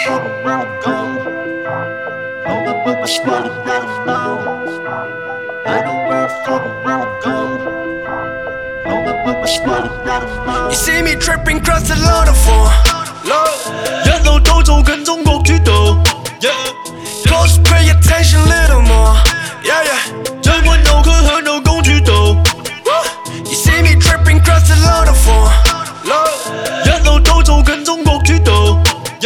from where I'm going. Know that with my squad that I know. I know where I'm from and where I'm going. Know that with my squad that I know. You see me tripping across the waterfall. Low. 一路都走跟中國主導 Close, pay attention a little more. Yeah, yeah. 將軍路區響到公主道 You see me tripping across the waterfall. Low. 一路都走跟中國主導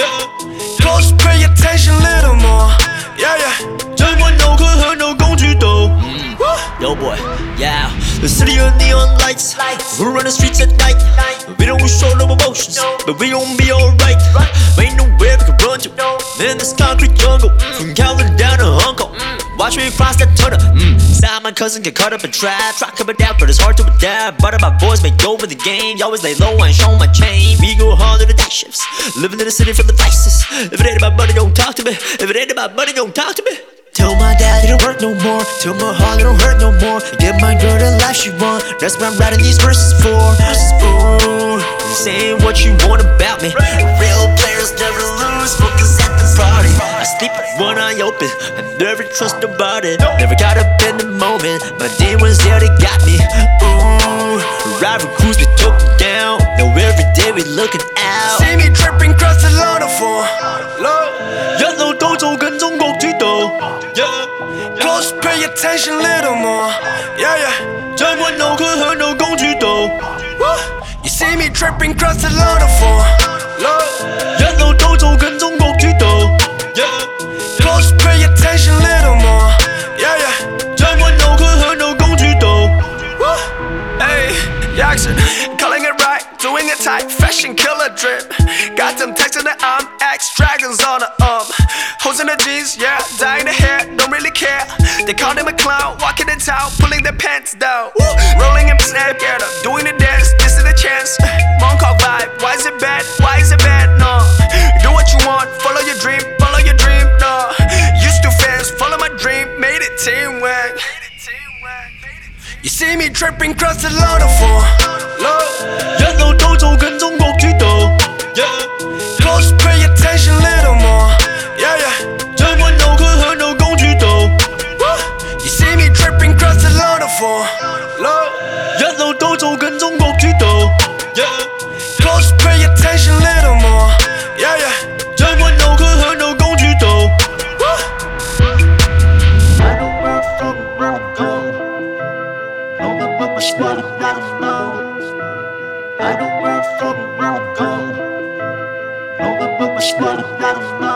Close, pay attention a little more. Yeah, yeah. 將軍路區響到公主道 Yo boy, yeah. The city of neon lights. We run the streets at night. We don't show no emotions, but we gon' be alright. Ain't nowhere we can run to in this concrete jungle. From Calvin down to Hong Kong. Watch me cross that tunnel. Sad my cousin get caught up in trap. Try coming down, but it's hard to adapt. But my boys make go with the game. You always lay low and show my chain. We go hard in the day shifts. Living in the city for the vices. If it ain't about money, don't talk to me. If it ain't about money, don't talk to me. Tell my dad it don't work no more. Tell my heart it don't hurt no more. Give my girl the life she want. That's what I'm writing these verses for. Ooh, saying what you want about me. Real players never lose. Focus at the party. I sleep with one eye open. I never trust nobody. Never got up in the moment. My demons there, they got me. Ooh, rival crews we took down. Now every day we looking out. See me tripping across the waterfall. Low. 一路都走跟中國主導 Close, pay attention a little more. Yeah, yeah. 將軍路區響到公主道 You see me tripping across the waterfall. Low. 一路都走跟中國主導 Close, pay attention a little more. Yeah, yeah. 將軍路區響到公主道 Hey, Jackson, calling it right, doing it tight, fashion killer drip. Got them texting the X dragons on the hoes in the jeans, yeah, dyeing the hair, don't really care. They call him a clown, walking in town, pulling their pants down. Rolling in snap, yeah, doing the dance, this is the chance. Montauk vibe, why is it bad? Why is it bad? No, do what you want, follow your dream, no. Used to fans, follow my dream, made it teamwork. You see me tripping across the waterfall. Low. 一路都走跟中國主導 Close, pay attention a little more. Yeah, yeah. 將軍路區響到公主道 You see me tripping across the waterfall. Low. 一路都走跟中國主導 Close, pay attention a little more. Yeah, yeah. 將軍路區響到公主道 I know where I'm from and where I'm going. Know that with my squad that I know. I know where I'm from and where I'm going. Know that with my squad that I know.